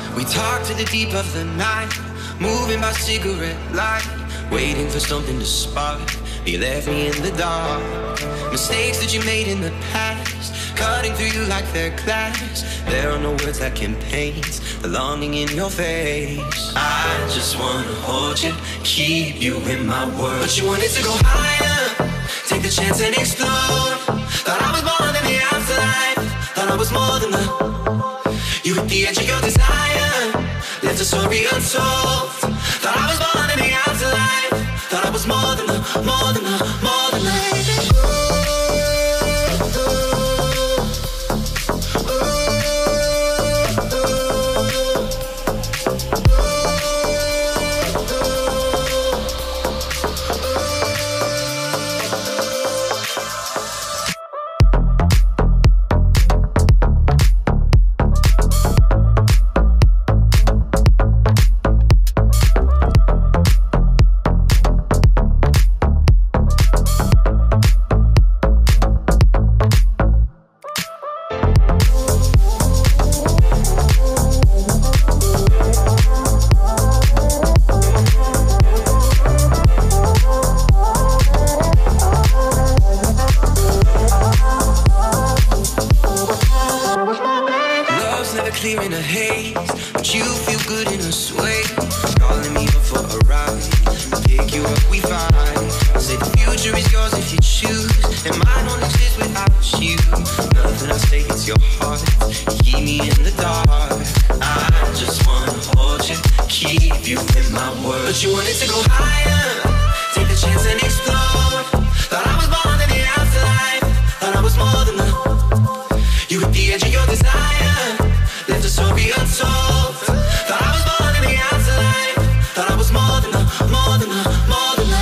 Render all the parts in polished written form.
We talk to the deep of the night, moving by cigarette light, waiting for something to spark. You left me in the dark. Mistakes that you made in the past, cutting through you like they're glass. There are no words that can paint the longing in your face. I just wanna hold you, keep you in my world. But you wanted to go higher, take the chance and explode. Thought I was more than the afterlife, thought I was more than the. You hit the edge of your desire, left a story untold. Thought I was more than the afterlife, thought I was more than the, more than the, more than the. Clear in a haze, but you feel good in a sway. Calling me up for a ride, I'll pick you up, we vibe. Say the future is yours if you choose, and mine won't exist without you. Nothing I say hits your heart, you keep me in the dark. I just wanna hold you, keep you in my world. But you wanted to go higher, take the chance and explore. Thought I was more than the afterlife, thought I was more than the. You hit the edge of your desire, left a story untold. Thought I was more than the afterlife, thought I was more than the, more than the, more than the.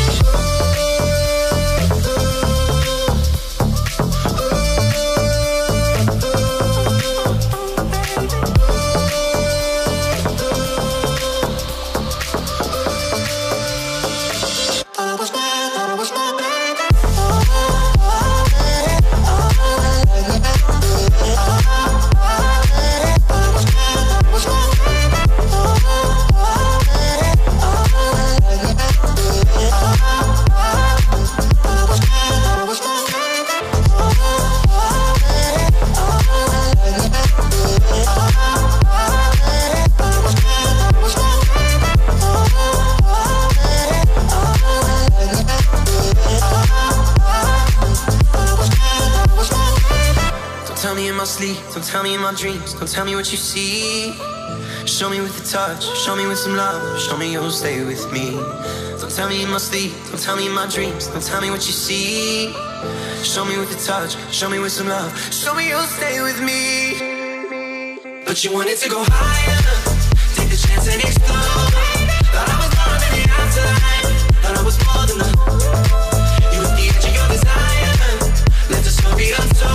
Tell me in my sleep, don't tell me in my dreams, don't tell me what you see. Show me with the touch, show me with some love, show me you'll stay with me. Don't tell me in my sleep, don't tell me in my dreams, don't tell me what you see. Show me with the touch, show me with some love, show me you'll stay with me. But you wanted to go higher, take the chance and explore. Thought I was more than the afterlife, thought I was more than the. You hit the edge of your desire, left a story untold.